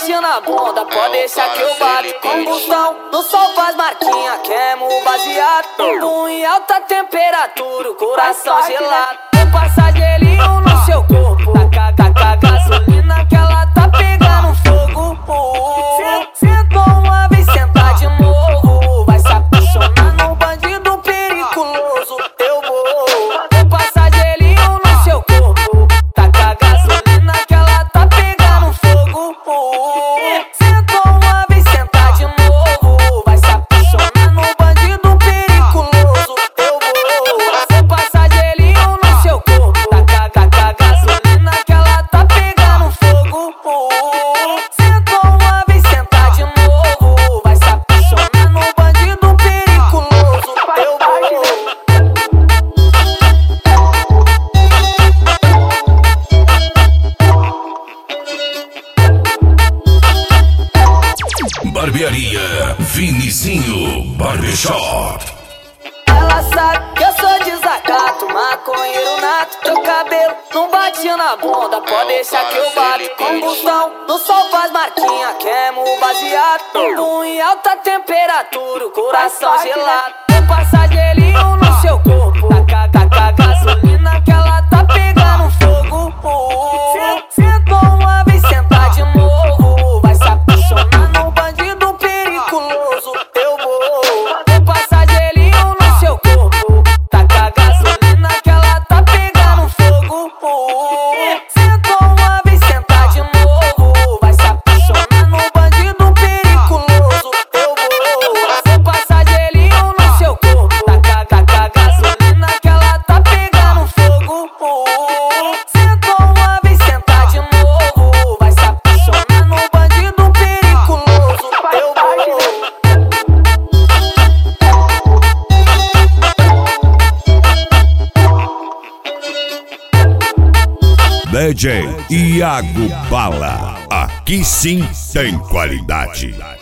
bate na bunda, pode deixar que eu bato. Combustão, no sol faz marquinha, queimo o baseado. Bumbum em alta temperatura, o coração gelado. Vou passar gelinho no seu corpo, taca gasolina que ela tá pegando fogo. Sentou uma vez, senta de novo, vai se apaixonar num bandido periculoso. Eu vou passar gelinho no seu corpo, taca gasolina que ela tá pegando fogo. Sentou uma vez, senta de novo, vai se apaixonar num bandido periculoso. Eu vou passar gelinho no seu corpo, taca gasolina que ela tá pegando fogo. Sentou uma vez, senta de novo, vai se apaixonar num bandido periculoso. Eu vou. Barbearia Vinicinho Barbershop. Ela sabe que eu sou desacato, maconheiro nato. Teu cabelo não bate na bunda, pode deixar que eu bato. Combustão, no sol faz marquinha, queimo o baseado. Bumbum em alta temperatura, o coração gelado. Vou passar gelinho no seu corpo, taca gasolina que ela tá pegando fogo. Sentou uma vez, senta de novo, vai se apaixonar num bandido periculoso. Eu vou passar gelinho no seu corpo, taca gasolina que ela tá pegando fogo. Sentou uma vez, senta de novo, vai se apaixonar num bandido periculoso. Eu vou passar gelinho no seu corpo, taca gasolina que ela tá pegando fogo. Sentou uma vez, senta de novo, vai se apaixonar num bandido periculoso. Eu vou. DJ Iago Bala. Aqui sim tem qualidade.